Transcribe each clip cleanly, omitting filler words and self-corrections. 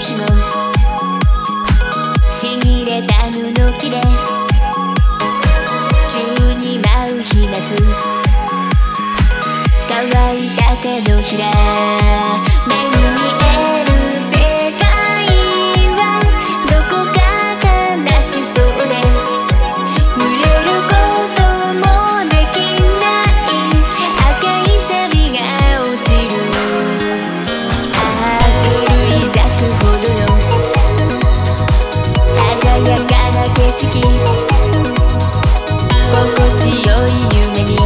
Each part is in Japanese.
日もちぎれた布切れ宙に舞う飛沫乾いた手のひら目に見える世界はどこか悲しそうで触れることもできない赤いサビが落ちる狂い咲くほどの鮮やかな景色心地よい夢に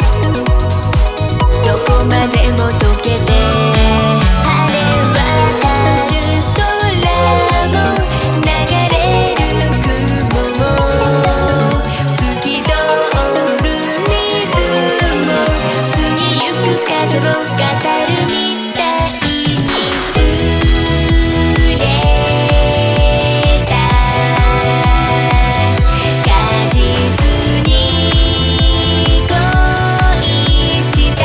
どこまでも溶けて晴れ渡る空も流れる雲も透き通る水も過ぎゆく風を語るみたいに触れた果実に恋した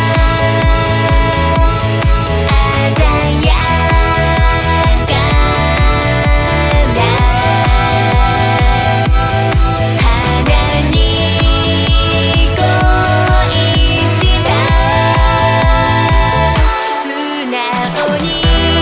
鮮やかな花に恋した素直に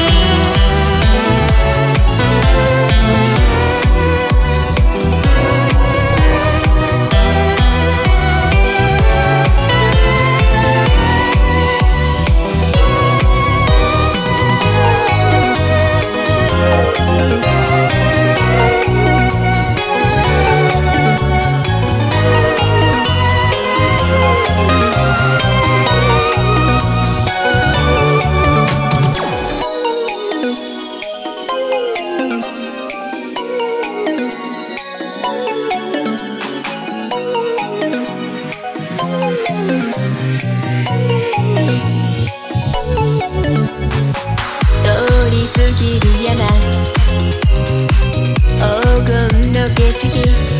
通り過ぎる山黄金の景色